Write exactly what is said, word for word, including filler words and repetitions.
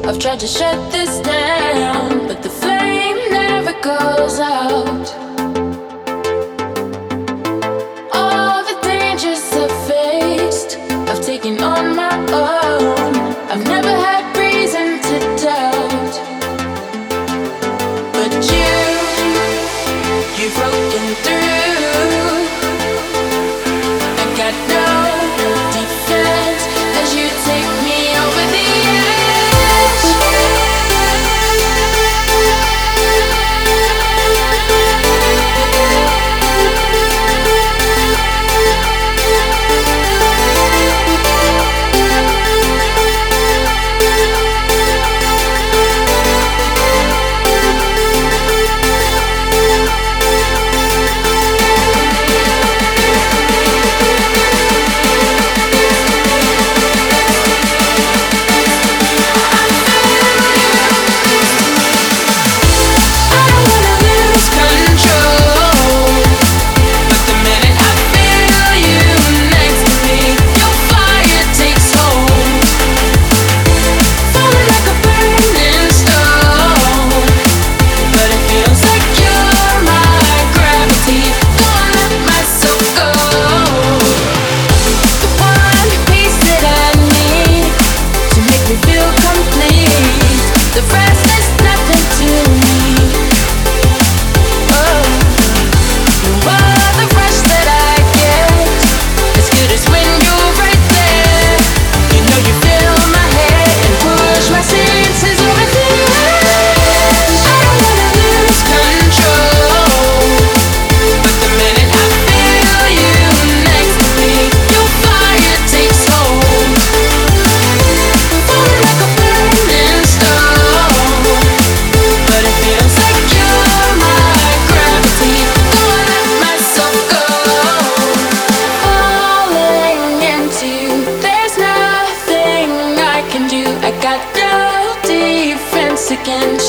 I've tried to shut this down, but the flame never goes out. All the dangers I've faced, I've taken on my own. I've never had reason to doubt, but you, you've broken through. I got no defense as you take me over the edge. Again.